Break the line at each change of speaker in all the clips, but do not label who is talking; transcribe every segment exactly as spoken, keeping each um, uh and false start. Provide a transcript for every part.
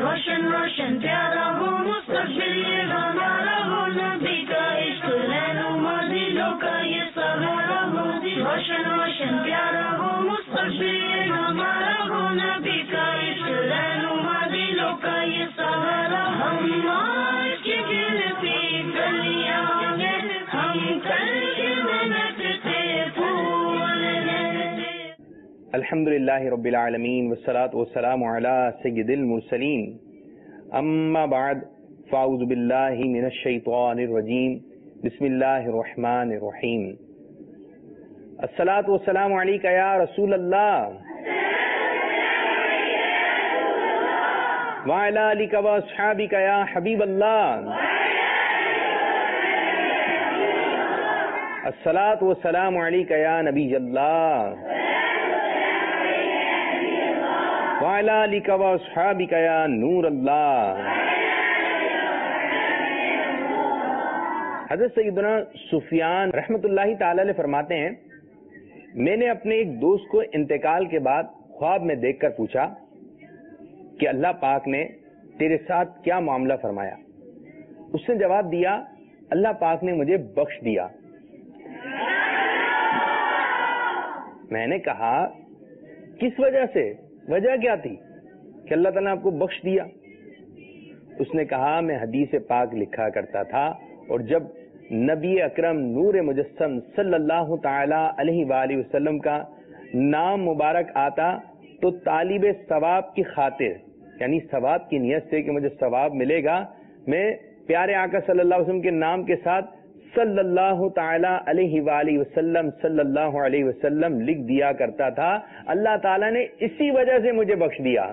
रोशन रोशन प्यारा हो मुस्तकबिल ये हमारा हो, नबी का इश्क रहनुमा दिलों का ये सहारा हो। रोशन रोशन प्यारा हो मुस्तकबिल ये हमारा हो, नबी का इश्क रहनुमा दिलों का ये सहारा। हम आज की गिनती गलियां हैं, हम कल की मेहनत से फूल हैं।
अल्हम्दुलिल्लाहि रब्बिल आलमीन वस्सलातु वस्सलामु अला सय्यिदिल मुरसलीन अम्मा बाद फ़अऊज़ु बिल्लाहि मिनश शैतानिर रजीम बिस्मिल्लाहिर रहमानिर रहीम। अस्सलातु वस्सलामु अलैका या रसूल अल्लाह व अला आलिका व अस्हाबिका या हबीब अल्लाह। अस्सलातु वस्सलामु अलैका या नबी अल्लाह व अला आलिका व अस्हाबिका या नूर अल्लाह। हज़रत सैयदना सुफियान रहमतुल्लाहि ताला अलैह फरमाते हैं, मैंने अपने एक दोस्त को इंतकाल के बाद ख्वाब में देखकर पूछा कि अल्लाह पाक ने तेरे साथ क्या मामला फरमाया। उसने जवाब दिया, अल्लाह पाक ने मुझे बख्श दिया। मैंने कहा, किस वजह से, वजह क्या थी कि अल्लाह ताला ने आपको बख्श दिया? उसने कहा, मैं हदीस पाक लिखा करता था और जब नबी अकरम नूर मुजस्सम सल्लल्लाहु ताला अलैहि वालैहि वसल्लम का नाम मुबारक आता तो तालिब सवाब की खातिर, यानी सवाब की नियत से कि मुझे सवाब मिलेगा, मैं प्यारे आका सल्लल्लाहु अलैहि वसल्लम के नाम के साथ सल्लल्लाहु ताला अलैहि वालैहि वसल्लम सल्लल्लाहु अलैहि वसल्लम लिख दिया करता था। अल्लाह ताला ने इसी वजह से मुझे बख्श दिया।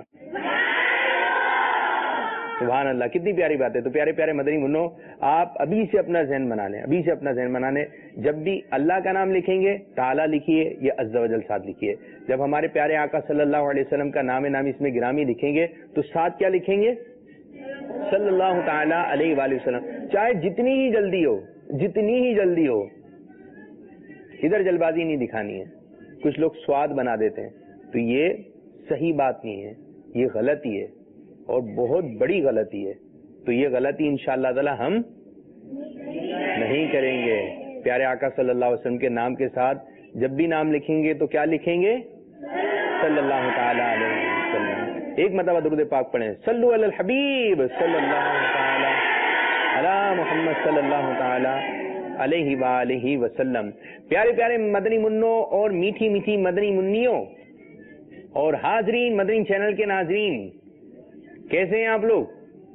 सुभान अल्लाह, कितनी प्यारी बात है। तो प्यारे प्यारे मदनी मुन्नो, आप अभी से अपना ज़हन बना लें, अभी से अपना ज़हन बना लें। जब भी अल्लाह का नाम लिखेंगे ताला लिखिए या अज़्ज़ा वजल साथ लिखिए। जब हमारे प्यारे आका सल्लल्लाहु अलैहि वसल्लम का नाम नाम इसमें गिरामी लिखेंगे तो साथ क्या लिखेंगे? सल्लल्लाहु ताला अलैहि वसल्लम। चाहे जितनी ही जल्दी हो, जितनी ही जल्दी हो, इधर जल्दबाजी नहीं दिखानी है। कुछ लोग स्वाद बना देते हैं, तो ये सही बात नहीं है, ये गलती है और बहुत बड़ी गलती है। तो ये गलती इंशाअल्लाह ताला हम नहीं करेंगे। प्यारे आका सल्लल्लाहु अलैहि वसल्लम के नाम के साथ जब भी नाम लिखेंगे तो क्या लिखेंगे? सल्लल्लाहु ताला अलैहि वसल्लम। एक मरतबा दुरूद पाक पढ़ें, सल्लु अलल हबीब सल्लल्लाहु ताला अला मुहम्मद सल्लल्लाहु ताला अलैहि वालैहि वसल्लम। प्यारे प्यारे मदनी मुन्नों और मीठी मीठी मदनी मुन्नियों और हाजरीन, मदनी चैनल के नाजरीन, कैसे हैं आप लोग?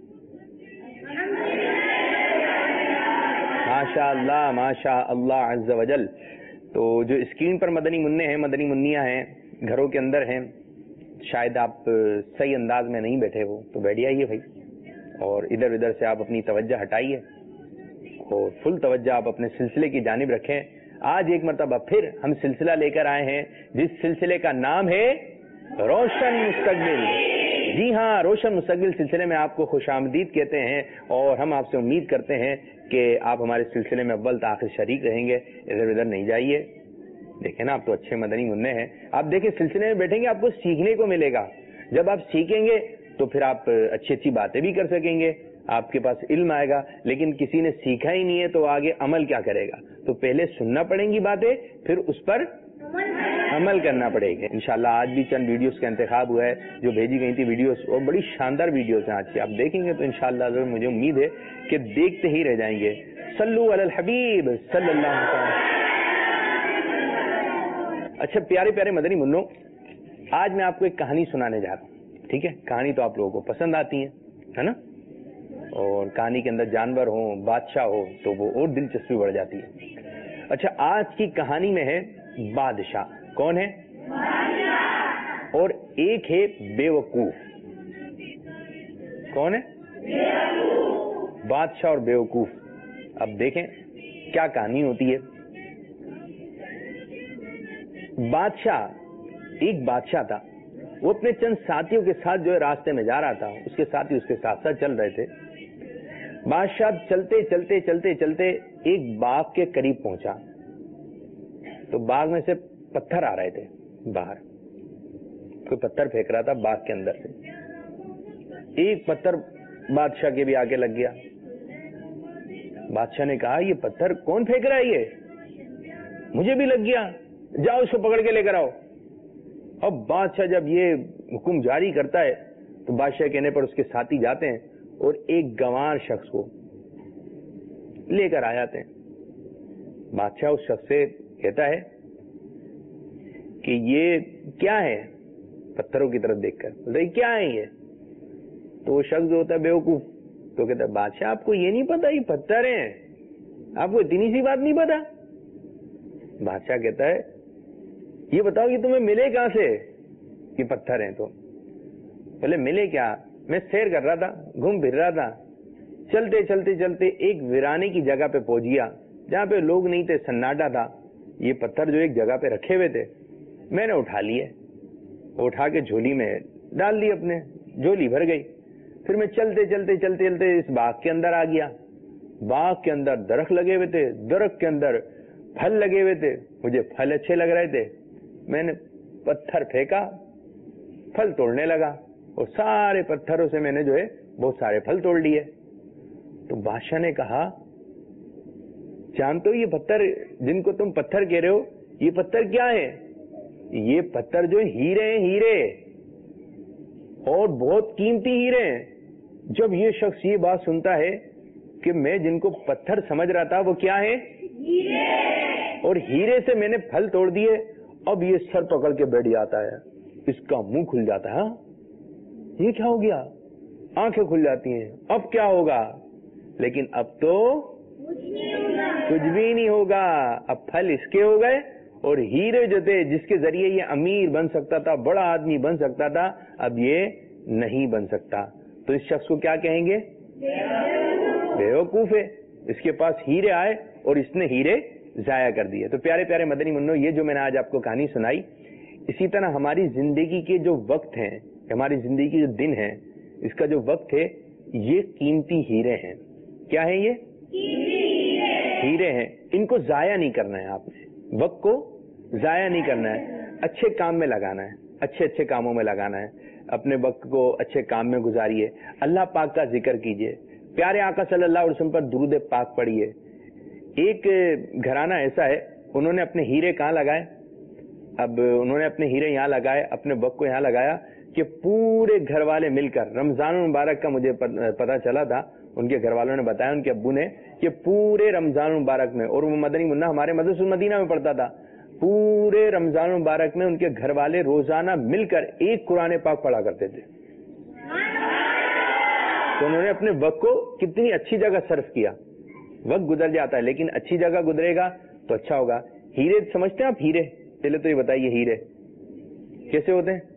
माशा अल्लाह माशा अल्लाह अज़्ज़ा वजल। तो जो स्क्रीन पर मदनी मुन्ने हैं, मदनी मुन्नियां हैं, घरों के अंदर हैं, शायद आप सही अंदाज में नहीं बैठे हो तो बैठ जाइए भाई, और इधर उधर से आप अपनी तवज्जो हटाइए और फुल तवज्जो आप अपने सिलसिले की जानिब रखें। आज एक मरतबा फिर हम सिलसिला लेकर आए हैं जिस सिलसिले का नाम है रोशन मुस्तकबिल। जी हाँ, रोशन मुस्तकबिल सिलसिले में आपको खुशामदीद कहते हैं और हम आपसे उम्मीद करते हैं कि आप हमारे सिलसिले में अव्वल से आखिर शरीक रहेंगे। इधर उधर नहीं जाइए। देखें ना, आप तो अच्छे मदनी मुन्ने हैं। आप देखिए, सिलसिले में बैठेंगे आपको सीखने को मिलेगा। जब आप सीखेंगे तो फिर आप अच्छी अच्छी बातें भी कर सकेंगे, आपके पास इल्म आएगा। लेकिन किसी ने सीखा ही नहीं है तो आगे अमल क्या करेगा? तो पहले सुनना पड़ेंगी बातें, फिर उस पर अमल करना पड़ेगा। इंशाल्लाह आज भी चंद वीडियोस का इंतखाब हुआ है जो भेजी गई थी वीडियोस, और बड़ी शानदार वीडियोस हैं आज की। आप देखेंगे तो इंशाल्लाह जरूर, मुझे उम्मीद है कि देखते ही रह जाएंगे। सल्लु अलल हबीब सल्लल्लाहु अलैहि। अच्छा प्यारे प्यारे मदनी मुन्नो, आज मैं आपको एक कहानी सुनाने जा रहा हूँ। ठीक है, कहानी तो आप लोगों को पसंद आती है, है ना? और कहानी के अंदर जानवर हो, बादशाह हो तो वो और दिलचस्पी बढ़ जाती है। अच्छा, आज की कहानी में है बादशाह। कौन है? बादशाह। और एक है बेवकूफ। कौन है? बेवकूफ। बादशाह और बेवकूफ। अब देखें क्या कहानी होती है। बादशाह, एक बादशाह था, वो अपने चंद साथियों के साथ जो है रास्ते में जा रहा था, उसके साथी उसके साथ साथ चल रहे थे। बादशाह चलते चलते चलते चलते एक बाग के करीब पहुंचा तो बाग में से पत्थर आ रहे थे बाहर, कोई पत्थर फेंक रहा था बाग के अंदर से। ایک پتھر بادشاہ کے بھی آگے لگ گیا. بادشاہ نے کہا یہ پتھر کون پھینک رہا ہے؟ یہ مجھے بھی لگ گیا, جاؤ اس کو پکڑ کے لے کر آؤ. اب بادشاہ جب یہ حکم جاری کرتا ہے تو بادشاہ کہنے پر اس کے ساتھی جاتے ہیں اور ایک گنوار شخص کو لے کر آ جاتے ہیں. بادشاہ اس شخص سے کہتا ہے کہ یہ کیا ہے, پتھروں کی طرف دیکھ کر بولتا ہے کیا ہے یہ؟ تو وہ شخص جو ہوتا ہے بیوقوف تو کہتا ہے بادشاہ آپ کو یہ نہیں پتا یہ پتھر ہیں, آپ کو اتنی سی بات نہیں پتا؟ بادشاہ کہتا ہے یہ بتاؤ کہ تمہیں ملے کہاں سے یہ پتھر ہیں؟ تو بولے ملے کیا, میں سیر کر رہا تھا, گھوم پھر رہا تھا, چلتے چلتے چلتے ایک ویرانے کی جگہ پہ پہنچ گیا جہاں پہ لوگ نہیں تھے, سناٹا تھا. یہ پتھر جو ایک جگہ پہ رکھے ہوئے تھے میں نے اٹھا لیے, اٹھا کے جھولی میں ڈال دی, اپنے جھولی بھر گئی. پھر میں چلتے چلتے چلتے چلتے اس باغ کے اندر آ گیا. باغ کے اندر درخت لگے ہوئے تھے, درخت کے اندر پھل لگے ہوئے تھے, مجھے پھل اچھے لگ رہے تھے. میں نے پتھر پھینکا, پھل توڑنے لگا اور سارے پتھروں سے میں نے جو ہے بہت سارے پھل توڑ لیے. تو بادشاہ نے کہا جانتے ہو یہ پتھر جن کو تم پتھر کہہ رہے ہو یہ پتھر کیا ہے؟ یہ پتھر جو ہیرے ہیں, ہیرے, اور بہت قیمتی ہیرے ہیں. جب یہ شخص یہ بات سنتا ہے کہ میں جن کو پتھر سمجھ رہا تھا وہ کیا ہے؟ ہیرے, اور ہیرے سے میں نے پھل توڑ دیے, اب یہ سر پکڑ کے بیٹھ جاتا ہے, اس کا منہ کھل جاتا ہے. یہ کیا ہو گیا؟ آنکھیں کھل جاتی ہیں, اب کیا ہوگا؟ لیکن اب تو کچھ بھی نہیں ہوگا. اب پھل اس کے ہو گئے اور ہیرے جو تھے جس کے ذریعے یہ امیر بن سکتا تھا, بڑا آدمی بن سکتا تھا, اب یہ نہیں بن سکتا. تو اس شخص کو کیا کہیں گے؟ بیوقوف ہے. اس کے پاس ہیرے آئے اور اس نے ہیرے ضائع کر دیے. تو پیارے پیارے مدنی منو, یہ جو میں نے آج آپ کو کہانی سنائی, اسی طرح ہماری زندگی کے جو وقت ہیں, ہماری زندگی کے جو دن ہیں, اس کا جو وقت ہے, یہ قیمتی ہیرے ہیں. کیا ہیں یہ؟ ہیرے ہیں. ان کو ضائع نہیں کرنا ہے. آپ نے وقت کو ضائع نہیں کرنا ہے, اچھے کام میں لگانا ہے, اچھے اچھے کاموں میں لگانا ہے. اپنے وقت کو اچھے کام میں گزاریے, اللہ پاک کا ذکر کیجیے, پیارے آقا صلی اللہ علیہ وسلم پر درود پاک پڑھیے. ایک گھرانہ ایسا ہے, انہوں نے اپنے ہیرے کہاں لگائے؟ اب انہوں نے اپنے ہیرے یہاں لگائے, اپنے وقت کو یہاں لگایا کہ پورے گھر والے مل کر, رمضان المبارک کا مجھے پتا چلا تھا, ان کے گھر والوں نے بتایا, ان کے ابو نے, کہ پورے رمضان المبارک میں, اور وہ مدنی منا ہمارے مدرسہ المدینہ میں پڑھتا تھا, پورے رمضان المبارک میں ان کے گھر والے روزانہ مل کر ایک قرآن پاک پڑھا کرتے تھے. تو انہوں نے اپنے وقت کو کتنی اچھی جگہ صرف کیا. وقت گزر جاتا ہے لیکن اچھی جگہ گزرے گا تو اچھا ہوگا. ہیرے سمجھتے ہیں آپ؟ ہیرے پہلے تو یہ بتائیے ہیرے کیسے ہوتے ہیں؟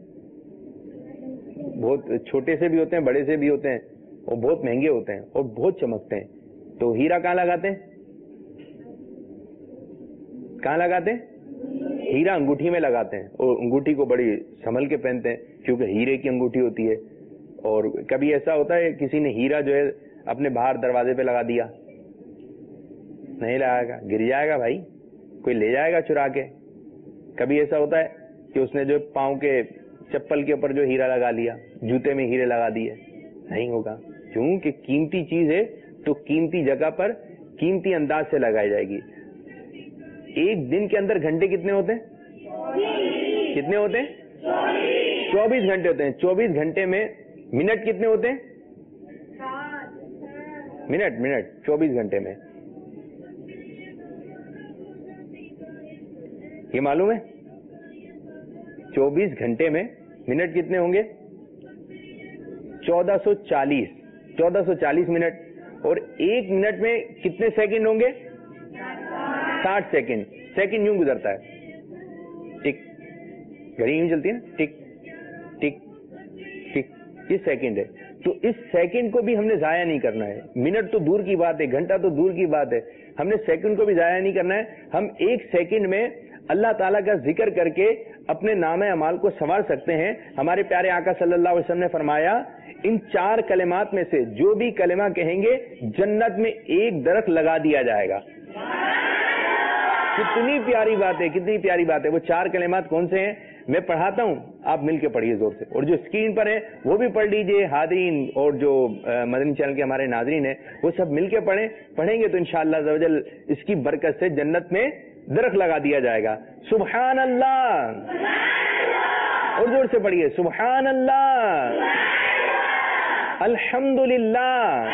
بہت چھوٹے سے بھی ہوتے ہیں, بڑے سے بھی ہوتے ہیں, اور بہت مہنگے ہوتے ہیں اور بہت چمکتے ہیں. تو ہیرا کہاں لگاتے ہیں؟ کہاں لگاتے ہیں؟ ہیرا انگوٹھی میں لگاتے ہیں, اور انگوٹھی کو بڑی سنبھل کے پہنتے ہیں کیونکہ ہیرے کی انگوٹھی ہوتی ہے. اور کبھی ایسا ہوتا ہے کسی نے ہیرا جو ہے اپنے باہر دروازے پہ لگا دیا, نہیں لگائے گا, گر جائے گا بھائی, کوئی لے جائے گا چرا کے. کبھی ایسا ہوتا ہے کہ اس نے جو پاؤں کے چپل کے اوپر جو ہیرا لگا لیا, جوتے میں ہیرے لگا دیے, نہیں ہوگا. کیوں کہ قیمتی چیز ہے تو قیمتی جگہ پر قیمتی انداز سے لگائی جائے گی. ایک دن کے اندر گھنٹے کتنے ہوتے ہیں؟ کتنے ہوتے ہیں؟ چوبیس گھنٹے ہوتے ہیں. چوبیس گھنٹے میں منٹ کتنے ہوتے ہیں؟ منٹ منٹ چوبیس گھنٹے میں یہ معلوم ہے؟ چوبیس گھنٹے میں منٹ کتنے ہوں گے؟ چودہ سو چالیس چودہ سو چالیس منٹ. اور ایک منٹ میں کتنے سیکنڈ ہوں گے؟ ساٹھ سیکنڈ. سیکنڈ یوں گزرتا ہے, ٹک, گھڑی یوں چلتی ہے نا, ٹک ٹک ٹک, یہ سیکنڈ ہے. تو اس سیکنڈ کو بھی ہم نے ضائع نہیں کرنا ہے. منٹ تو دور کی بات ہے, گھنٹہ تو دور کی بات ہے, ہم نے سیکنڈ کو بھی ضائع نہیں کرنا ہے. ہم ایک سیکنڈ میں اللہ تعالیٰ کا ذکر کر کے اپنے نام اعمال کو سنوار سکتے ہیں. ہمارے پیارے آقا صلی اللہ علیہ وسلم نے فرمایا, ان چار کلمات میں سے جو بھی کلمہ کہیں گے جنت میں ایک درخت لگا دیا جائے گا. کتنی پیاری بات ہے, کتنی پیاری بات ہے. وہ چار کلمات کون سے ہیں؟ میں پڑھاتا ہوں, آپ مل کے پڑھیے زور سے, اور جو اسکرین پر ہے وہ بھی پڑھ لیجئے. حاضرین اور جو مدنی چینل کے ہمارے ناظرین ہیں وہ سب مل کے پڑھیں. پڑھیں گے تو انشاءاللہ عز و جل اس کی برکت سے جنت میں درخت لگا دیا جائے گا. سبحان اللہ, اور زور سے پڑھیے سبحان اللہ, الحمدللہ,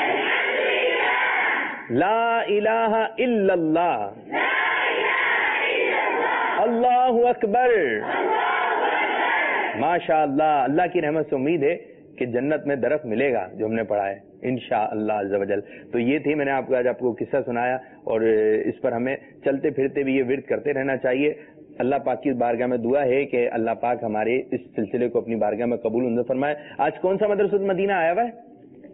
لا الہ الا اللہ, اللہ اکبر. ماشاء اللہ, اللہ کی رحمت سے امید ہے کہ جنت میں درخت ملے گا جو ہم نے پڑھا ہے انشاءاللہ عز و جل. تو یہ تھی, میں نے آپ کو آج آپ کو قصہ سنایا, اور اس پر ہمیں چلتے پھرتے بھی یہ ورد کرتے رہنا چاہیے. اللہ پاک کی بارگاہ میں دعا ہے کہ اللہ پاک ہمارے اس سلسلے کو اپنی بارگاہ میں قبول منظور فرمائے. آج کون سا مدرسۃ المدینہ آیا ہوا ہے؟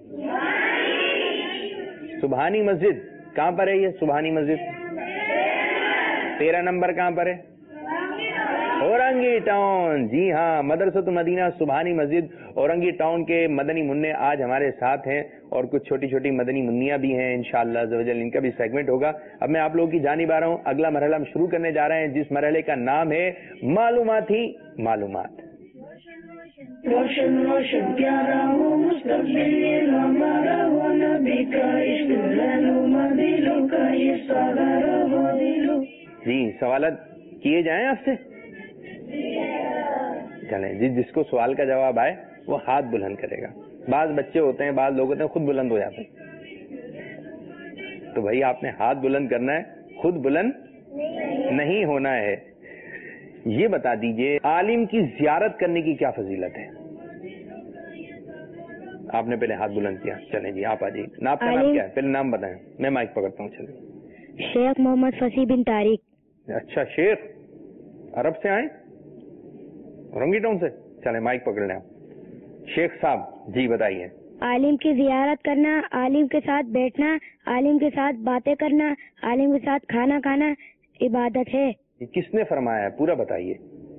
سبحانی مسجد. کہاں پر ہے یہ سبحانی مسجد؟ تیرہ نمبر کہاں پر ہے؟ اورنگی ٹاؤن. جی ہاں, مدرسۃ المدینہ سبحانی مسجد اورنگی ٹاؤن کے مدنی منع آج ہمارے ساتھ ہیں, اور کچھ چھوٹی چھوٹی مدنی منیاں بھی ہیں انشاءاللہ عز و جل, ان کا بھی سیگمنٹ ہوگا. اب میں آپ لوگوں کی جانب آ رہا ہوں. اگلا مرحلہ ہم شروع کرنے جا رہے ہیں جس مرحلے کا نام ہے معلوماتی معلومات.
روشن روشن پیارا ہو مستقبل ہمارا, ہو نبی کا عشق رہنما دلوں کا یہ سہارا ہو دلوں.
جی سوالات کیے جائیں آپ سے. چلیں جی, جس کو سوال کا جواب آئے وہ ہاتھ بلند کرے گا. بعض بچے ہوتے ہیں, بعض لوگ ہوتے ہیں خود بلند ہو جاتے ہیں, تو بھائی آپ نے ہاتھ بلند کرنا ہے, خود بلند نہیں ہونا ہے. یہ بتا دیجئے عالم کی زیارت کرنے کی کیا فضیلت ہے؟ آپ نے پہلے ہاتھ بلند کیا. چلیں جی آپ آ جائیے. آپ کا نام کیا ہے؟ پہلے نام بتائیں, میں مائک پکڑتا ہوں. چلیں.
شیخ محمد فصیح بن طارق.
اچھا, شیخ عرب سے آئے, اورنگی ٹاؤن سے. چلیں مائک پکڑ لیں آپ. شیخ صاحب جی بتائیے.
عالم کی زیارت کرنا, عالم کے ساتھ بیٹھنا, عالم کے ساتھ باتیں کرنا, عالم کے ساتھ کھانا کھانا عبادت ہے.
یہ کس نے فرمایا ہے, پورا بتائیے.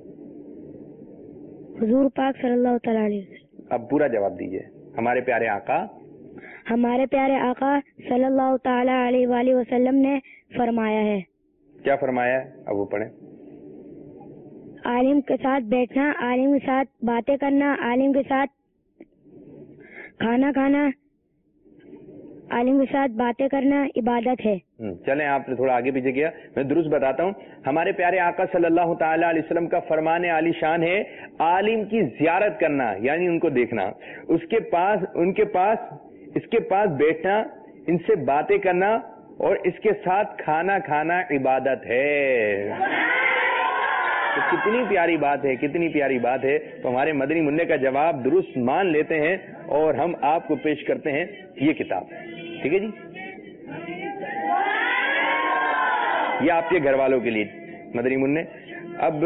حضور پاک صلی اللہ تعالی علیہ وسلم.
اب پورا جواب دیجئے. ہمارے پیارے آقا
ہمارے پیارے آقا صلی اللہ تعالی علیہ وآلہ وسلم نے فرمایا ہے.
کیا فرمایا ہے؟ اب وہ پڑھیں.
عالم کے ساتھ بیٹھنا, عالم کے ساتھ باتیں کرنا, عالم کے ساتھ کھانا کھانا, عالم کے ساتھ باتیں کرنا عبادت ہے.
چلیں آپ نے تھوڑا آگے پیچھے کیا, میں درست بتاتا ہوں. ہمارے پیارے آقا صلی اللہ تعالی علیہ وسلم کا فرمان عالی شان ہے عالم کی زیارت کرنا, یعنی ان کو دیکھنا, اس کے پاس ان کے پاس اس کے پاس بیٹھنا, ان سے باتیں کرنا, اور اس کے ساتھ کھانا کھانا عبادت ہے. تو کتنی پیاری بات ہے, کتنی پیاری بات ہے. تو ہمارے مدنی منع کا جواب درست مان لیتے ہیں, اور ہم آپ کو پیش کرتے ہیں یہ کتاب. ٹھیک ہے جی, یہ آپ کے گھر والوں کے لیے مدنی منع. اب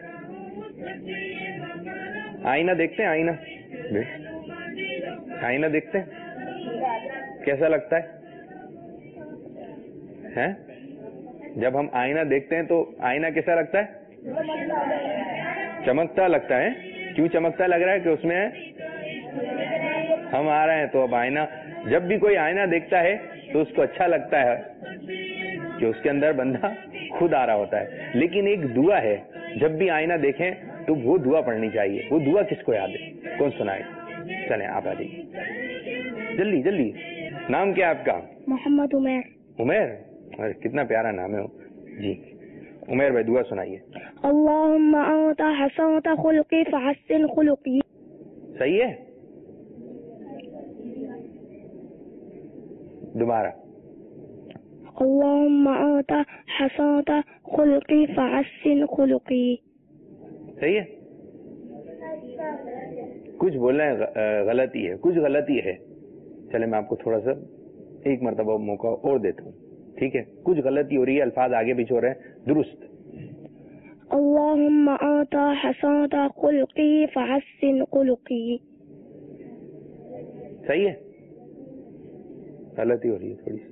آئینہ دیکھتے ہیں, آئینہ آئینہ دیکھتے ہیں, کیسا لگتا ہے؟ جب ہم آئینہ دیکھتے ہیں تو آئینہ کیسا لگتا ہے؟ چمکتا لگتا ہے. کیوں چمکتا لگ رہا ہے؟ کہ اس میں ہم آ رہے ہیں. تو اب آئینہ, جب بھی کوئی آئینہ دیکھتا ہے تو اس کو اچھا لگتا ہے کہ اس کے اندر بندہ خود آ رہا ہوتا ہے. لیکن ایک دعا ہے, جب بھی آئینہ دیکھیں تو وہ دعا پڑھنی چاہیے. وہ دعا کس کو یاد ہے؟ کون سنائے؟ چلیں آپ آ جائیے جلدی جلدی. نام کیا آپ کا؟
محمد عمیر.
عمیر, کتنا پیارا نام ہے. جی عمیر بھائی دعا سنائیے.
اللہم انت حسنت خلقی فحسن خلقی.
صحیح ہے, دوبارہ.
اللہم انت حسنت خلقی فحسن خلقی.
صحیح ہے. کچھ بولنا ہے غلطی ہے, کچھ غلطی ہے. چلے میں آپ کو تھوڑا سا ایک مرتبہ موقع اور دیتا ہوں. ٹھیک ہے, کچھ غلطی ہو رہی ہے, الفاظ آگے پیچھے ہو رہے ہیں. درست.
اللہم انت حسنت خلقی فحسن خلقی.
صحیح ہے, غلطی ہو رہی ہے تھوڑی سی.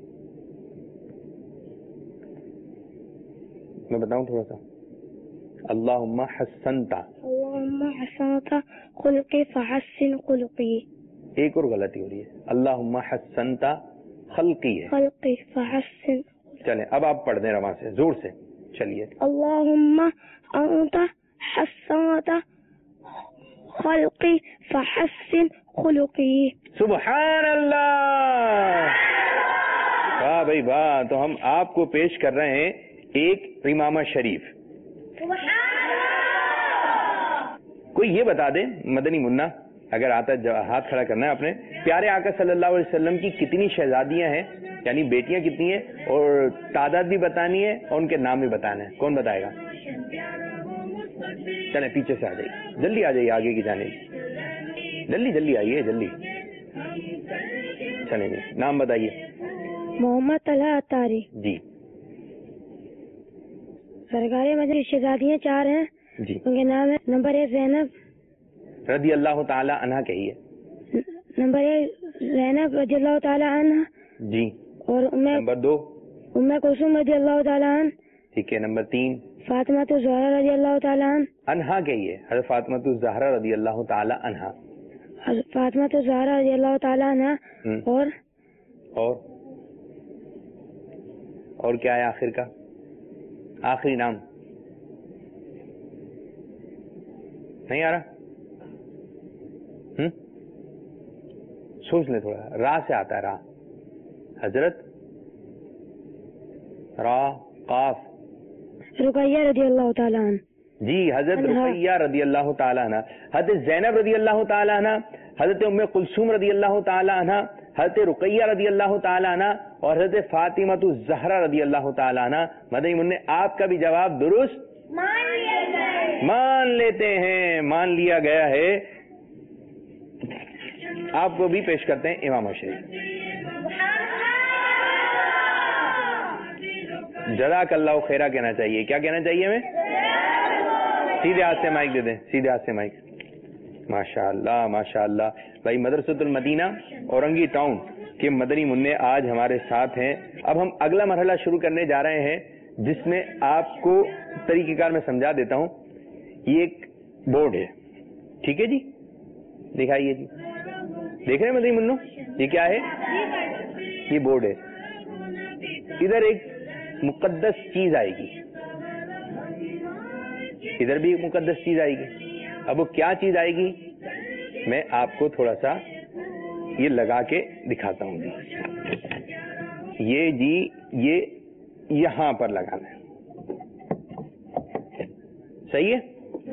میں بتاؤں تھوڑا سا. اللہم حسنت,
اللہم حسنت خلقی فحسن خلقی.
ایک اور غلطی ہو رہی ہے, اللہم حسنت خلقی ہے.
خلقی فحسن.
چلیں اب آپ پڑھ دیں رواں سے, زور سے. چلیے.
اللہم انت حسنت خلقي فحسن خلقي.
سبحان اللہ. واہ بھائی واہ. تو ہم آپ کو پیش کر رہے ہیں ایک امامہ شریف. کوئی یہ بتا دے مدنی منا اگر آتا ہاتھ کھڑا کرنا ہے اپنے, پیارے آقا صلی اللہ علیہ وسلم کی کتنی شہزادیاں ہیں, یعنی بیٹیاں کتنی ہیں, اور تعداد بھی بتانی ہے اور ان کے نام بھی بتانا ہے. کون بتائے گا؟ چلیں پیچھے سے آ جائیے, جلدی آ جائیے آگے کی جانب, جلدی جلدی آئیے جلدی. چلیں جی نام بتائیے.
محمد طلحہ اتاری.
جی.
سرکار مدنی شہزادیاں چار ہیں
جی.
ان کے نام ہے نمبر ایک زینب
رضی اللہ تعالی عنہا کہیے.
نمبر ایک زینب رضی اللہ تعالی عنہ.
جی.
اور
نمبر دو
ام کلثوم رضی اللہ تعالی عنہ.
ٹھیک ہے. نمبر تین
فاطمہ الزہرا رضی اللہ تعالی عنہ.
عنہا کہیے. حضرت فاطمہ الزہرا رضی اللہ تعالی عنہا.
فاطمہ الزہرا رضی اللہ تعالی عنہ. اور
اور اور کیا ہے آخر کا آخری نام؟ نہیں آ رہا؟ ہم سوچ لیں تھوڑا. را سے آتا ہے را. حضرت را قاف.
رقیہ رضی اللہ تعالی عنہ.
جی حضرت رقیہ رضی اللہ تعالی عنہ. حضرت زینب رضی اللہ تعالی عنہ, حضرت ام کلثوم رضی اللہ تعالی عنہ, حضرت رقیہ رضی اللہ تعالی عنہ اور حضرت فاطمہ الزہرا رضی اللہ تعالی عنہ. مدنی منع آپ کا بھی جواب درست مان لیتے ہیں, مان لیا گیا ہے. آپ کو بھی پیش کرتے ہیں امامہ شریف. جزاک اللہ خیرہ کہنا چاہیے. کیا کہنا چاہیے ہمیں؟ سیدھے ہاتھ سے مائک دے دیں, سیدھے ہاتھ سے مائک. ماشاء اللہ ماشاء اللہ. بھائی مدرسۃ المدینہ اورنگی ٹاؤن کے مدنی منع آج ہمارے ساتھ ہیں. اب ہم اگلا مرحلہ شروع کرنے جا رہے ہیں جس میں آپ کو طریقہ کار میں سمجھا دیتا ہوں. یہ ایک بورڈ ہے, ٹھیک ہے جی, دکھائیے جی. دیکھ رہے ہیں مدنی منو, یہ کیا ہے؟ یہ بورڈ ہے. ادھر ایک مقدس چیز آئے گی, ادھر بھی ایک مقدس چیز آئے گی. اب وہ کیا چیز آئے گی میں آپ کو تھوڑا سا یہ لگا کے دکھاتا ہوں جی. یہ جی یہ یہاں پر لگانا ہے, صحیح ہے.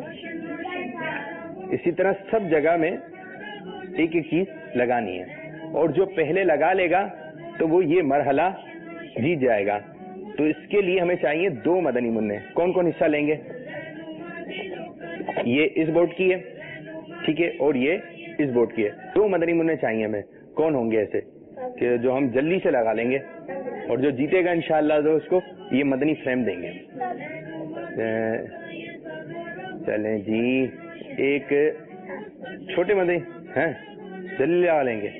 اسی طرح سب جگہ میں ایک ایک چیز لگانی ہے, اور جو پہلے لگا لے گا تو وہ یہ مرحلہ جیت جائے گا. تو اس کے لیے ہمیں چاہیے دو مدنی منع. کون کون حصہ لیں گے؟ یہ اس بورڈ کی ہے, ٹھیک ہے, اور یہ اس بورڈ کی ہے. دو مدنی منع چاہیے ہمیں. کون ہوں گے ایسے کہ جو ہم جلدی سے لگا لیں گے, اور جو جیتے گا انشاءاللہ تو اس کو یہ مدنی فریم دیں گے. چلیں جی, ایک چھوٹے مدنی ہیں جلدی لگا لیں گے.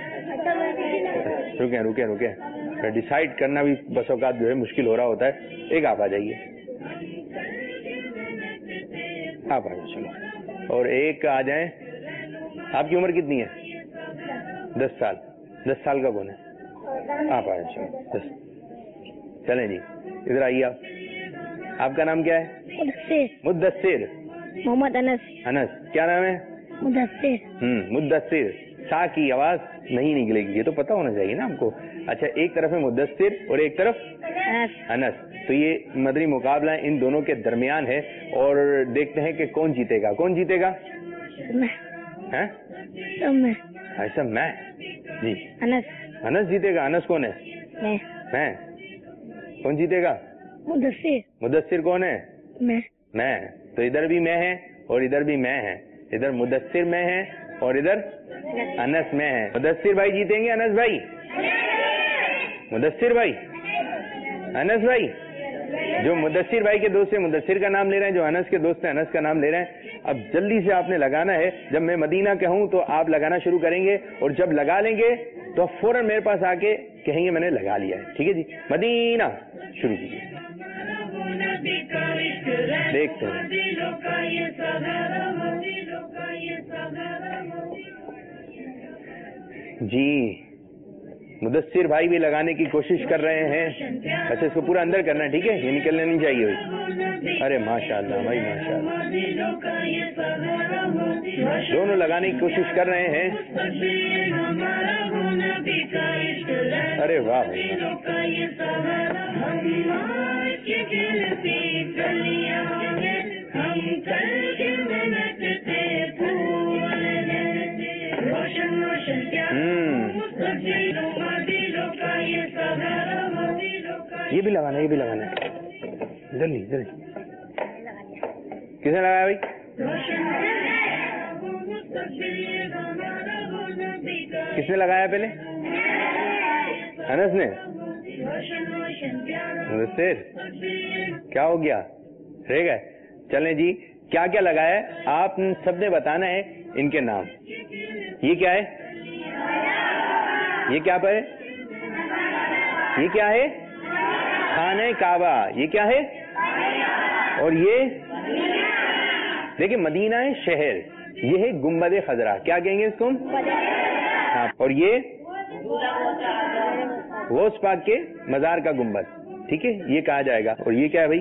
رکیں رکیں رکیں ڈیسائیڈ کرنا بھی بس اوقات جو ہے مشکل ہو رہا ہوتا ہے. ایک آپ آ جائیے, آپ آ جائیں چلو, اور ایک آ جائیں. آپ کی عمر کتنی ہے؟ دس سال. دس سال کا کون ہے؟ آپ آ جائیں چلو دس. چلیں جی ادھر آئیے. آپ آپ کا نام کیا ہے؟
مدثر.
مدثر.
محمد انس.
انس. کیا نام ہے؟
مدثر.
ہوں مدثر. سا کی آواز نہیں نکلے گی, یہ تو پتا ہونا چاہیے نا آپ کو. اچھا, ایک طرف ہے مدثر اور ایک طرف انس. تو یہ مدنی مقابلہ ان دونوں کے درمیان ہے, اور دیکھتے ہیں کہ کون جیتے گا. کون جیتے گا؟ ایسا میں جی
انس.
انس جیتے گا. انس کون ہے؟
میں.
میں. کون جیتے گا؟
مدثر.
مدثر کون ہے؟
میں.
میں. تو ادھر بھی میں ہے اور ادھر بھی میں ہے. ادھر مدثر میں ہے اور ادھر انس میں ہے. مدثر بھائی جیتیں گے انس بھائی؟ مدثر بھائی, انس بھائی. جو مدثر بھائی کے دوست ہیں مدثر کا نام لے رہے ہیں, جو انس کے دوست ہیں انس کا نام لے رہے ہیں. اب جلدی سے آپ نے لگانا ہے. جب میں مدینہ کہوں تو آپ لگانا شروع کریں گے, اور جب لگا لیں گے تو فوراً میرے پاس آ کے کہیں گے میں نے لگا لیا ہے. ٹھیک ہے جی, مدینہ شروع کیجیے. دیکھتے ہیں جی. مدثر بھائی بھی لگانے کی کوشش کر رہے ہیں. اچھا اس کو پورا اندر کرنا ہے, ٹھیک ہے, یہ نکلنے نہیں چاہیے بھائی. ارے ماشاء اللہ بھائی ماشاء اللہ, دونوں لگانے کی کوشش کر رہے ہیں. ارے واہ بھائی. یہ بھی لگانا یہ بھی لگانا ہے, جلدی جلدی. کس نے لگایا بھائی؟ کس نے لگایا پہلے؟ انس نے. مدثر کیا ہو گیا, رہ گئے. چلیں جی, کیا کیا لگایا ہے آپ سب نے بتانا ہے ان کے نام. یہ کیا ہے, یہ کیا ہے, یہ کیا ہے؟ خانہ کعبہ. یہ کیا ہے؟ اور یہ دیکھیں مدینہ ہے شہر, یہ ہے گنبد خضرا. کیا کہیں گے اس کو؟ ہاں. اور یہ غوث پاک کے مزار کا گنبد, ٹھیک ہے, یہ کہا جائے گا. اور یہ کیا ہے بھائی؟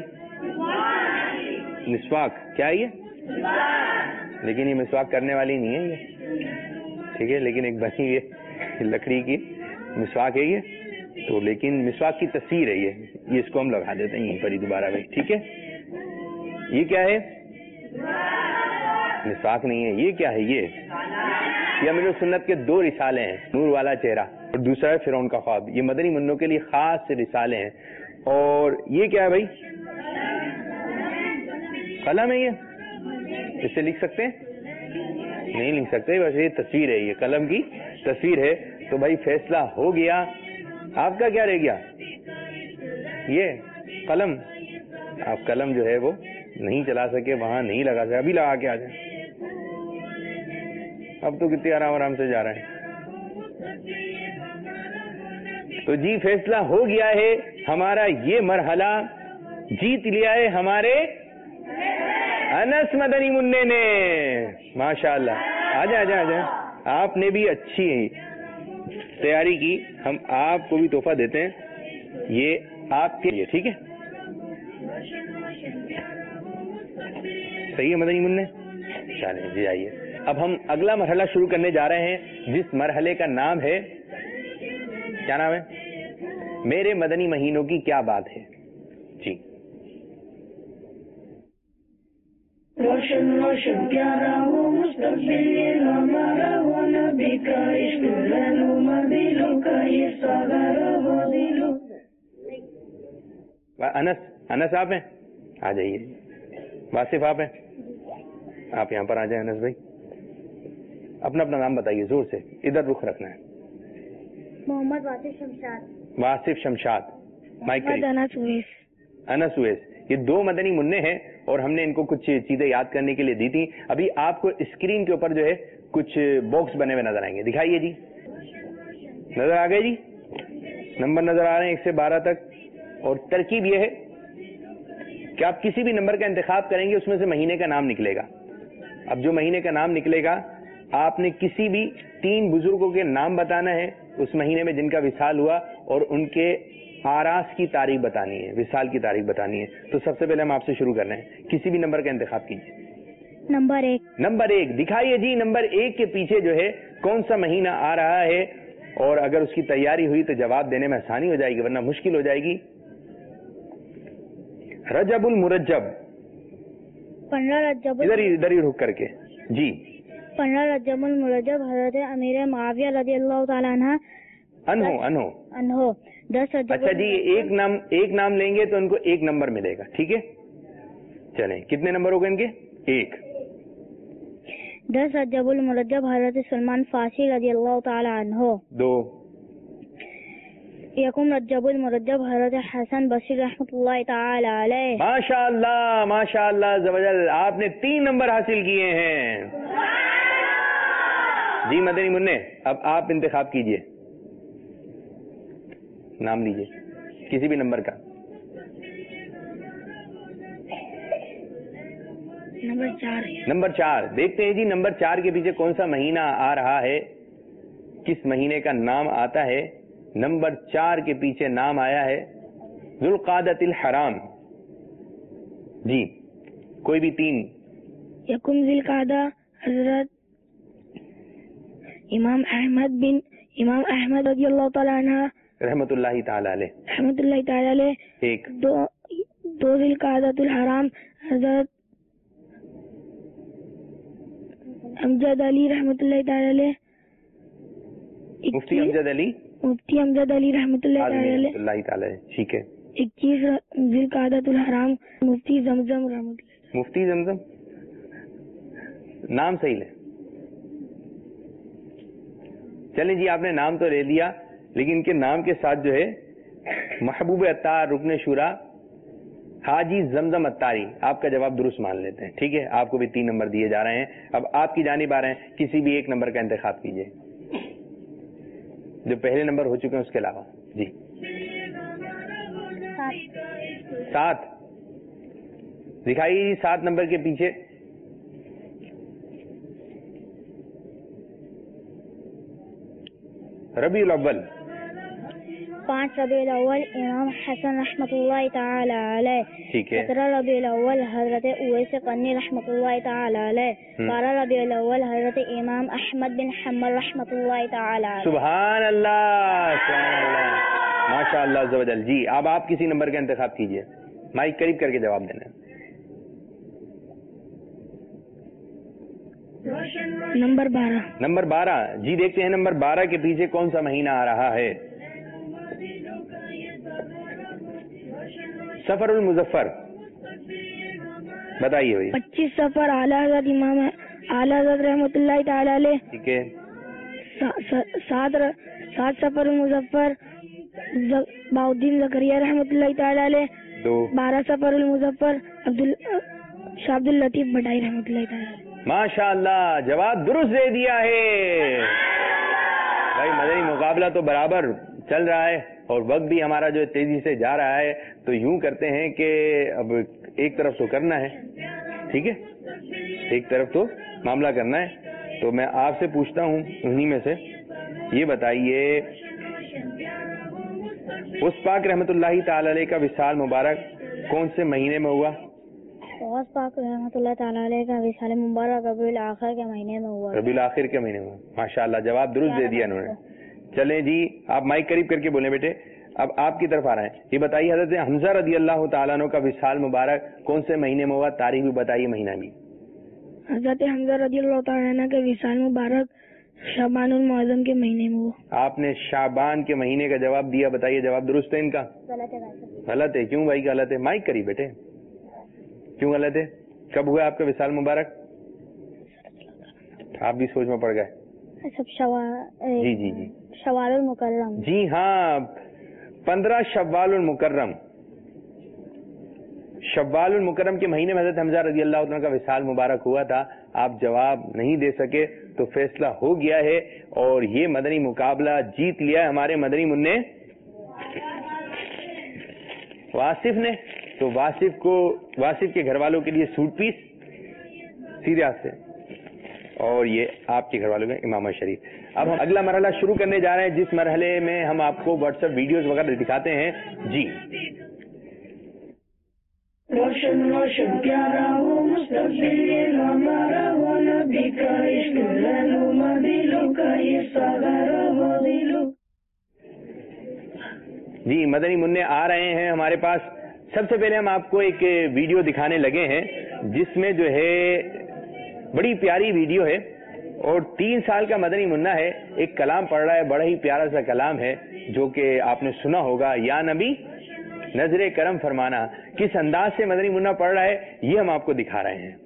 مسواک. کیا ہے یہ؟ لیکن یہ مسواک کرنے والی نہیں ہے یہ, ٹھیک ہے, لیکن ایک بنی یہ لکڑی کی مسواک ہے یہ تو, لیکن مسواک کی تصویر ہے یہ, یہ اس کو ہم لگا دیتے ہیں یہیں پر ہی دوبارہ بھائی, ٹھیک ہے. یہ کیا ہے؟ مسواک نہیں ہے. یہ کیا ہے؟ یہ یہ امیر سنت کے دو رسالے ہیں, نور والا چہرہ اور دوسرا ہے فرعون کا خواب. یہ مدنی منوں کے لیے خاص سے رسالے ہیں. اور یہ کیا ہے بھائی؟ قلم ہے. یہ اس سے لکھ سکتے ہیں؟ نہیں لکھ سکتے, بس یہ تصویر ہے, یہ قلم کی تصویر ہے. تو بھائی فیصلہ ہو گیا. آپ کا کیا رہ گیا؟ یہ قلم. آپ قلم جو ہے وہ نہیں چلا سکے, وہاں نہیں لگا سکے, ابھی لگا کے آ جائیں. اب تو کتنے آرام آرام سے جا رہے ہیں. تو جی فیصلہ ہو گیا ہے, ہمارا یہ مرحلہ جیت لیا ہے ہمارے انس مدنی منع نے. ماشاء اللہ. آ جائیں آ جائیں آ جائیں. آپ نے بھی اچھی تیاری کی, ہم آپ کو بھی تحفہ دیتے ہیں, یہ آپ کے لیے, ٹھیک ہے. صحیح ہے مدنی منع. چلیں جی آئیے, اب ہم اگلا مرحلہ شروع کرنے جا رہے ہیں, جس مرحلے کا نام ہے, کیا نام ہے؟ میرے مدنی مہینوں کی کیا بات ہے. جی
روشن روشن پیارا ہو مستقبل ہمارا, ہو نبی کا عشق رہنما دلوں کا یہ سہارا ہو دلوں.
انس انس آپ ہیں, آ جائیے. واصف آپ ہیں, آپ یہاں پر آ جائیں. انس بھائی اپنا اپنا نام بتائیے زور سے, ادھر رخ رکھنا ہے.
محمد واصف شمشاد.
واصف شمشاد. مائک
انس اویس.
انس اویس. یہ دو مدنی منع ہیں اور ہم نے ان کو کچھ چیزیں یاد کرنے کے لیے دی تھی. ابھی آپ کو اسکرین کے اوپر جو ہے کچھ باکس بنے ہوئے نظر آئیں گے, دکھائیے جی. نظر آ گئے جی, نمبر نظر آ رہے ہیں ایک سے بارہ تک. اور ترکیب یہ ہے کہ آپ کسی بھی نمبر کا انتخاب کریں گے, اس میں سے مہینے کا نام نکلے گا. اب جو مہینے کا نام نکلے گا, آپ نے کسی بھی تین بزرگوں کے نام بتانا ہے اس مہینے میں جن کا وصال ہوا, اور ان کے آراس کی تاریخ بتانی ہے, وصال کی تاریخ بتانی ہے. تو سب سے پہلے ہم آپ سے شروع کر رہے ہیں, کسی بھی نمبر کا انتخاب کیجیے.
نمبر ایک.
نمبر ایک دکھائیے جی. نمبر ایک کے پیچھے جو ہے کون سا مہینہ آ رہا ہے, اور اگر اس کی تیاری ہوئی تو جواب دینے میں آسانی ہو جائے گی, ورنہ مشکل ہو جائے گی. رجب المرجب.
پندرہ رجب.
ادھر ہی ادھر ہی رک کر کے جی.
پندرہ رجب المرجب حضرت امیر معاویہ رضی اللہ تعالیٰ عنہ
انہو انہو
انہو دس رجب.
اچھا جی, ایک نام ایک نام لیں گے تو ان کو ایک نمبر ملے گا, ٹھیک ہے. چلیں کتنے نمبر ہو گئے ان کے؟ ایک.
دس رجب المرجب حضرت سلمان فارسی رضی اللہ تعالیٰ عنہ.
دو.
یکم رجب المرجب حضرت حسن بصری رحمۃ اللہ تعالی علیہ.
ماشاء اللہ ماشاء اللہ زوجل, آپ نے تین نمبر حاصل کیے ہیں. جی مدنی منع, اب آپ انتخاب کیجئے, نام لیجئے کسی بھی نمبر کا.
نمبر چار.
نمبر چار. دیکھتے ہیں جی نمبر چار کے پیچھے کون سا مہینہ آ رہا ہے, کس مہینے کا نام آتا ہے, نمبر چار کے پیچھے نام آیا ہے ذوالقعدۃ الحرام. جی کوئی بھی تین.
یکم ذوالقعدہ حضرت امام احمد بن امام احمد رضی اللہ تعالیٰ عنہ
رحمت اللہ تعالی علیہ
رحمت اللہ تعالیٰ علیہ.
ایک.
دو دو ذوالقعدۃ الحرام حضرت امجد علی رحمت اللہ تعالیٰ علیہ.
مفتی امجد علی
مفتی امجد علی رحمت اللہ تعالیٰ علیہ.
اللہ تعالی. ٹھیک ہے.
اکیس ذوالقعدۃ الحرام مفتی زمزم رحمت اللہ.
مفتی زمزم نام صحیح لے. چلیں جی آپ نے نام تو لے لیا لیکن ان کے نام کے ساتھ جو ہے محبوب عطار رکن شورا حاجی زمزم عطاری آپ کا جواب درست مان لیتے ہیں. ٹھیک ہے آپ کو بھی تین نمبر دیے جا رہے ہیں. اب آپ کی جانب آ رہے ہیں کسی بھی ایک نمبر کا انتخاب کیجیے جو پہلے نمبر ہو چکے ہیں اس کے علاوہ. جی سات دکھائیے سات نمبر کے پیچھے. ربیع الاول.
پانچ ربیع الاول امام حسن رحمۃ اللہ تعالی علیہ.
ٹھیک ہے.
سترہ ربیع الاول حضرت اویس قرنی رحمۃ اللہ تعالی علیہ. بارہ ربیع الاول حضرت امام احمد بن حنبل رحمۃ اللہ تعالی علیہ.
سبحان اللہ سبحان اللہ ماشاء اللہ عز و جل. جی اب آپ کسی نمبر کا انتخاب کیجئے. مائک قریب کر کے جواب دینا.
نمبر بارہ.
نمبر بارہ. جی دیکھتے ہیں نمبر بارہ کے پیچھے کون سا مہینہ آ رہا ہے. سفر المظفر. بتائیے بھائی.
پچیس سفر اعلیٰ حضرت امام اعلیٰ حضرت رحمۃ اللہ تعالی علیہ.
ٹھیک ہے.
سات سات سفر المظفر بہاؤدین زکریا رحمۃ اللہ تعالی علیہ.
دو.
بارہ سفر المظفر عبد شاہ عبد الطیف بٹائی رحمۃ اللہ تعالی علیہ.
ماشاء اللہ جواب درست دے دیا ہے بھائی. مدنی مقابلہ تو برابر چل رہا ہے اور وقت بھی ہمارا جو تیزی سے جا رہا ہے تو یوں کرتے ہیں کہ اب ایک طرف تو کرنا ہے. ٹھیک ہے ایک طرف تو معاملہ کرنا ہے. تو میں آپ سے پوچھتا ہوں انہی میں سے یہ بتائیے اس پاک رحمت اللہ تعالی علیہ کا وصال مبارک کون سے مہینے میں ہوا.
غوث پاک رحمۃ اللہ تعالی علیہ کا وصال مبارک ربیع الاخر کے مہینے میں ہوا.
ربیع الاخر کے مہینے میں. ماشاءاللہ جواب درست دے دیا انہوں نے. چلیں جی آپ مائک قریب کر کے بولیں بیٹے. اب آپ کی طرف آ رہے ہیں. یہ بتائیے حضرت حمزہ رضی اللہ تعالیٰ عنہ کا وصال مبارک کون سے مہینے میں ہوا. تاریخ بھی بتائیے مہینہ بھی.
حضرت حمزہ رضی اللہ تعالیٰ عنہ کے وصال مبارک شعبان المعظم کے مہینے میں ہوا.
آپ نے شعبان کے مہینے کا جواب دیا. بتائیے جواب درست ہے ان کا. غلط ہے. کیوں بھائی غلط ہے. مائک کریے بیٹے. کیوں غلط ہے. کب ہوا آپ کا وصال مبارک. آپ بھی سوچ میں پڑ گئے.
سب شوال
جی جی جی
شوال المکرم.
جی ہاں پندرہ شوال المکرم. شوال المکرم کے مہینے میں حضرت حمزہ رضی اللہ عنہ کا وصال مبارک ہوا تھا. آپ جواب نہیں دے سکے تو فیصلہ ہو گیا ہے اور یہ مدنی مقابلہ جیت لیا ہے ہمارے مدنی منع واصف نے. تو واصف کو واصف کے گھر والوں کے لیے سوٹ پیس سیدھے ہاتھ سے اور یہ آپ کے گھر والوں کا امامہ شریف. اب ہم اگلا مرحلہ شروع کرنے جا رہے ہیں جس مرحلے میں ہم آپ کو واٹس ایپ ویڈیوز وغیرہ دکھاتے ہیں. جی
روشن روشن پیارا ہو مستقبل ہمارا ہو نبی کا عشق رہنما دلوں کا یہ سہارا ہو دلوں.
جی مدنی منع آ رہے ہیں ہمارے پاس. سب سے پہلے ہم آپ کو ایک ویڈیو دکھانے لگے ہیں جس میں جو ہے بڑی پیاری ویڈیو ہے اور تین سال کا مدنی منع ہے. ایک کلام پڑھ رہا ہے. بڑا ہی پیارا سا کلام ہے جو کہ آپ نے سنا ہوگا. یا نبی نظر کرم فرمانا. کس انداز سے مدنی منع پڑھ رہا ہے یہ ہم آپ کو دکھا رہے ہیں.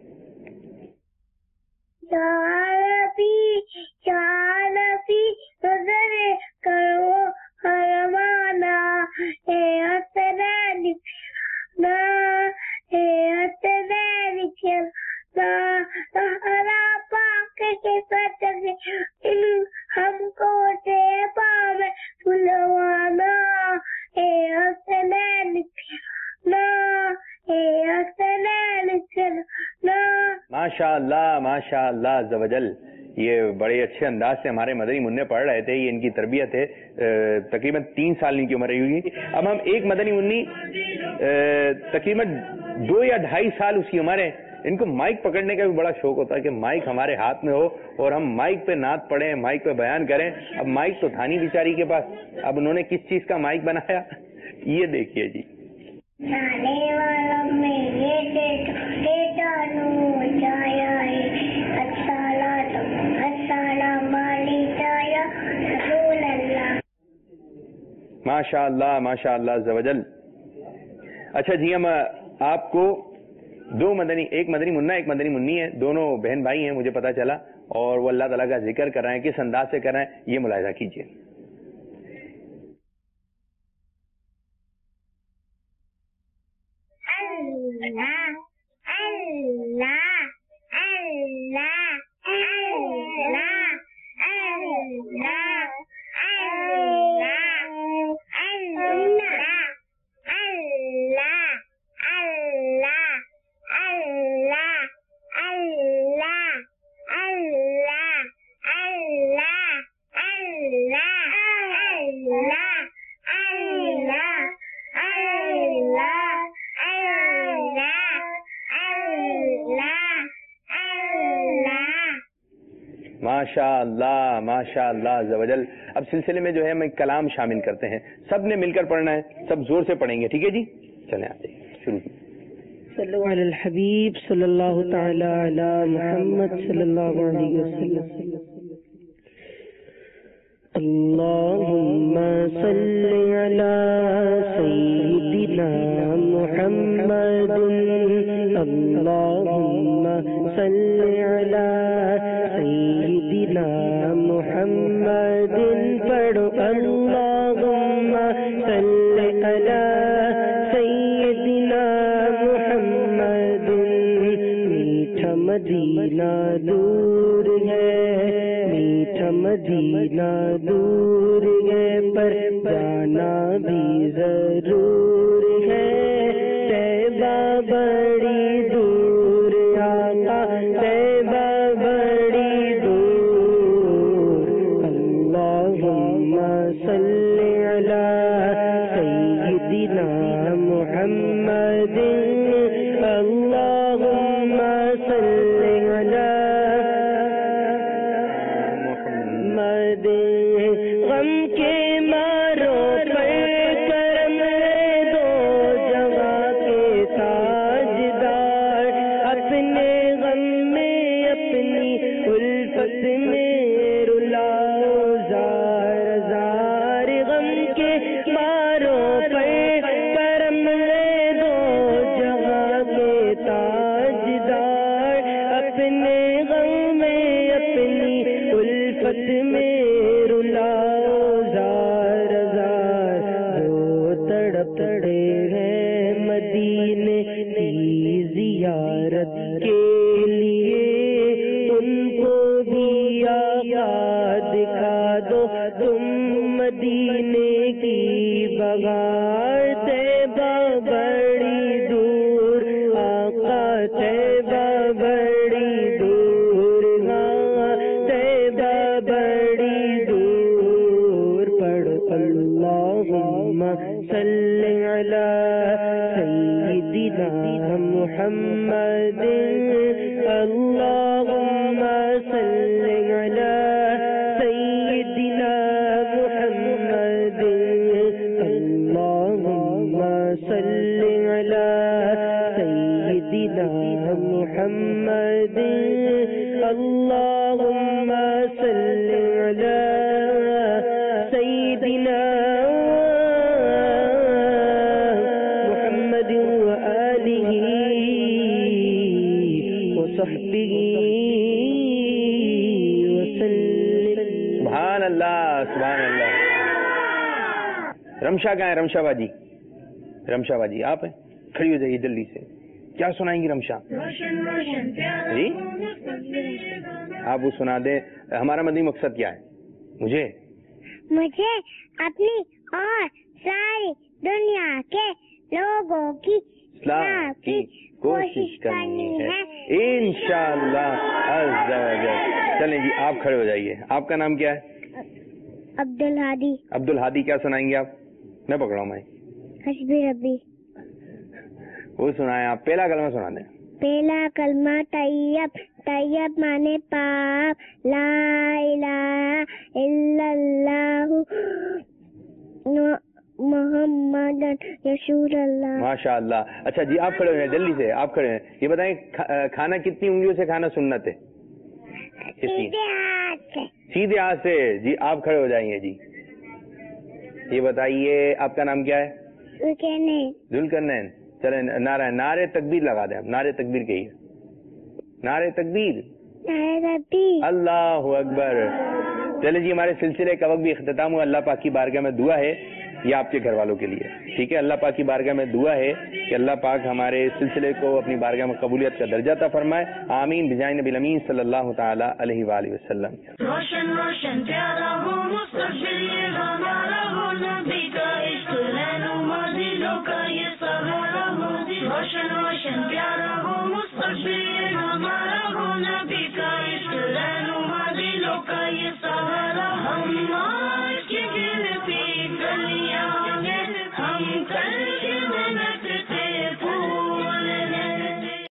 یا نبی یا نبی نظر کرو فرمانا اے حسنین نا اے حسنین نا تہرا پاک کے ساتھ ان ہم کو دے پام سلوانا اے حسنین نا اے حسنین نا.
ماشاء اللہ ماشاء اللہ عز و جل. یہ بڑے اچھے انداز سے ہمارے مدنی منع پڑھ رہے تھے. یہ ان کی تربیت ہے. تقریباً تین سال ان کی عمر رہی ہوگی. اب ہم ایک مدنی منی تقریباً دو یا ڈھائی سال اس کی عمر ہے. ان کو مائک پکڑنے کا بھی بڑا شوق ہوتا ہے کہ مائک ہمارے ہاتھ میں ہو اور ہم مائک پہ نعت پڑھیں, مائک پہ بیان کریں. اب مائک تو تھا نہیں بیچاری کے پاس, اب انہوں نے کس چیز کا مائک بنایا یہ دیکھیے جی. ماشاء اللہ ماشاء اللہ عز و جل. اچھا جی, ہم آپ کو دو مدنی, ایک مدنی منا ایک مدنی منی ہے, دونوں بہن بھائی ہیں مجھے پتا چلا, اور وہ اللہ تعالیٰ کا ذکر کر رہے ہیں. کس انداز سے کر رہے ہیں یہ ملاحظہ کیجیے. ماشاء اللہ ماشاء اللہ عز و جل. اب سلسلے میں جو ہے ہم ایک کلام شامل کرتے ہیں, سب نے مل کر پڑھنا ہے, سب زور سے پڑھیں گے, ٹھیک ہے جی؟ چلیں آتے شروع کیجیے.
صلو علی الحبیب صلی اللہ تعالی علی محمد صلی اللہ علیہ وسلم. اللہم صلی علی سیدنا محمد, اللہم صلی علی سیدنا محمد. پڑھو اللہم صلی علی سیدنا محمد. میٹھا مدینہ دور ہے, میٹھا مدینہ دور ہے, پر جانا بھی ضرور ہے. طیبہ بڑی دور آقا, طیبہ بڑی دور. اللہم صلی علی سیدنا محمد, اللہم صلی علی محمد. غم کے مارو پر کرم دو جہاں کے تاجدار, اپنے غم میں اپنی الفت میں رلاؤ زار زار. غم کے مارو پر کرم دو جہاں کے تاجدار, اپنے غم میں اپنی الفت میں رلاؤ زار زار. وہ تڑپ رہے ہیں مدینے کی زیارت کے لیے, ان کو بھی آقا دکھا دو تم مدینے کی بغار. طیبہ بڑی دور آقا, طیبہ بڑی دور, ہاں طیبہ بڑی دور. پڑھو اللہم صلی علی سیدنا محمد, اللہم صلی علی سیدنا محمد, اللہم صلی علی سیدنا محمد, اللہم صلی علی سیدنا محمد وآلہ وصحبہ وسلم.
سبحان اللہ سبحان اللہ. رمشا کہاں ہے؟ رمشا باجی, رمشا باجی آپ ہیں, کھڑی ہو جائیے جلدی سے. کیا سنائیں گی رمشا جی؟ آپ وہ سنا دیں. ہمارا مدنی مقصد کیا ہے؟ مجھے
مجھے اپنی اور ساری دنیا کے لوگوں کی
اصلاح کی کوشش کرنی ہے انشاءاللہ عز و جل. چلیں جی آپ کھڑے ہو جائیے. آپ کا نام کیا ہے؟
عبد الحادی.
عبد الحادی کیا سنائیں گے آپ؟ میں پکڑا ہوں میں.
حسبی ربی.
وہ سنائیں آپ. پہلا کلمہ سنا دیں.
پہلا کلمہ طیب. طیب مانے پاک. لا الہ الا اللہ محمد رسول اللہ.
ماشاء اللہ. اچھا جی آپ کھڑے ہوئے ہیں جلدی سے. آپ کھڑے ہیں. یہ بتائیں کھانا کتنی انگلیوں سے کھانا سنت ہے؟
سیدھے ہاتھ سے.
سیدھے ہاتھ سے. جی آپ کھڑے ہو جائیں جی. یہ بتائیے آپ کا نام کیا ہے؟
ذوالقرنین.
ذوالقرنین. چلیں نعرہ نعرے تکبیر لگا دیں. نعرے تکبیر کہیے. نعرے تکبیر.
نعرہ تکبیر.
اللہ اکبر. چلے جی ہمارے سلسلے کا وقت بھی اختتام ہوا. اللہ پاک کی بارگاہ میں دعا ہے یہ آپ کے گھر والوں کے لیے. ٹھیک ہے. اللہ پاک کی بارگاہ میں دعا ہے کہ اللہ پاک ہمارے سلسلے کو اپنی بارگاہ میں قبولیت کا درجہ عطا فرمائے. آمین بجائے نبی الامین صلی اللہ تعالی علیہ وآلہ وسلم.
روشن روشن پیارا ہو مستقبل یہ ہمارا ہو نبی کا عشق رہنما دلوں کا یہ سہارا ہو. روشن روشن پیارا ہو مستقبل یہ ہمارا ہو نبی کا عشق رہنما دلوں کا یہ سہارا. ہم آج کی گنتی گلیاں میں ہم کل